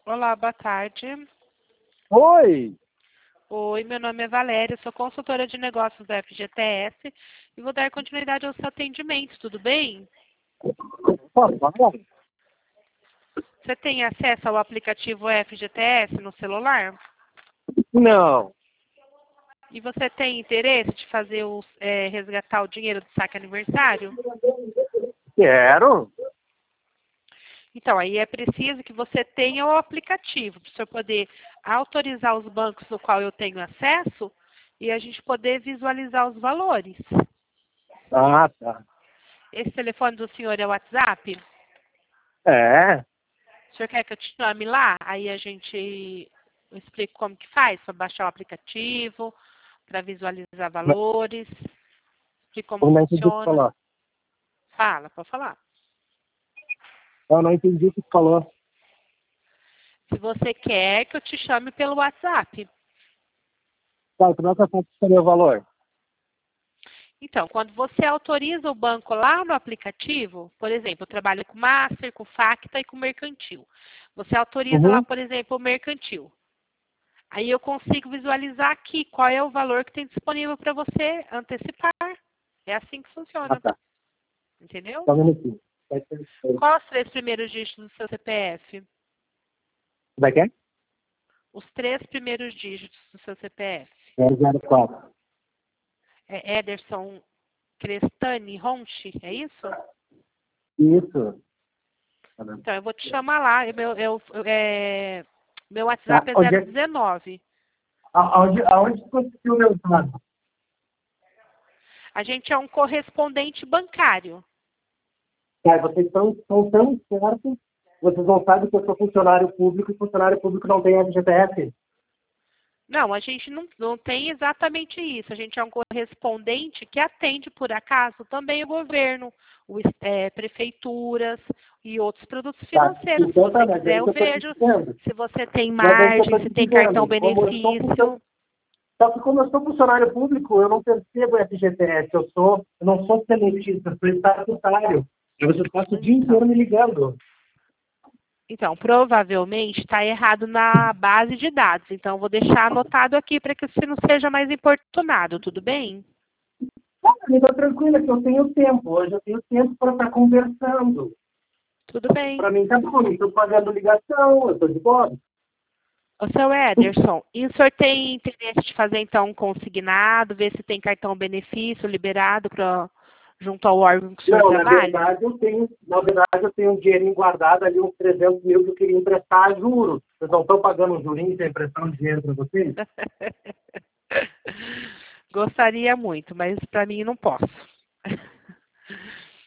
Olá, boa tarde. Oi! Oi, meu nome é Valéria, sou consultora de negócios da FGTS e vou dar continuidade ao seu atendimento, tudo bem? Pode falar? Você tem acesso ao aplicativo FGTS no celular? Não. E você tem interesse de fazer resgatar o dinheiro do saque aniversário? Quero. Então, aí é preciso que você tenha o aplicativo para o senhor poder autorizar os bancos no qual eu tenho acesso e a gente poder visualizar os valores. Ah, tá. Esse telefone do senhor é o WhatsApp? É. O senhor quer que eu te chame lá? Aí a gente explica como que faz para baixar o aplicativo, para visualizar valores, explica como Eu não entendi o que funciona. falou. Fala, pode falar. Eu não entendi o que falou. Se você quer que eu te chame pelo WhatsApp. Tá, como é que eu posso saber o valor? Então, quando você autoriza o banco lá no aplicativo, por exemplo, eu trabalho com Master, com Facta e com Mercantil. Você autoriza lá, Uhum. por exemplo, o Mercantil. Aí eu consigo visualizar aqui qual é o valor que tem disponível para você antecipar. É assim que Ah, funciona. tá. Entendeu? Só um minutinho. Vai ser isso. Quais os 3 primeiros dígitos do seu CPF? Como é que é? Os 3 primeiros dígitos do seu CPF. 004. É Ederson Crestani Ronchi, é isso? Isso. Tá bem. Então, eu vou te chamar lá. Meu Tá. WhatsApp é Onde, 019. aonde você conseguiu o meu dado? A gente é um correspondente bancário. Tá, vocês estão tão certos, vocês não sabem que eu sou funcionário público e funcionário público não tem FGTS? Não, a gente não tem exatamente isso. A gente é um correspondente que atende, por acaso, também o governo, prefeituras e outros produtos Tá. financeiros. Se Então tá, você mas é quiser, isso eu que eu tô te vejo dizendo. se você tem Mas é isso que eu margem, tô se te tem cartão dizendo. benefício. Só que como eu sou funcionário público, eu não percebo FGTS. Eu não sou seletista, sou estatutário. E vocês passam o dia inteiro me ligando. Então, provavelmente está errado na base de dados. Então, eu vou deixar anotado aqui para que você não seja mais importunado, tudo bem? Me dá tranquila que eu tenho tempo. Hoje eu tenho tempo para estar conversando. Tudo bem. Para mim tá bom, não estou pagando ligação, eu estou de boa. Ô, seu Ederson, e o senhor tem interesse de fazer, então, um consignado, ver se tem cartão benefício liberado junto ao órgão que o senhor Não, trabalha? na verdade eu tenho um dinheirinho guardado ali, uns 300 mil que eu queria emprestar a juros. Vocês não estão pagando um jurinho para emprestar um dinheiro para vocês? Gostaria muito, mas para mim não posso.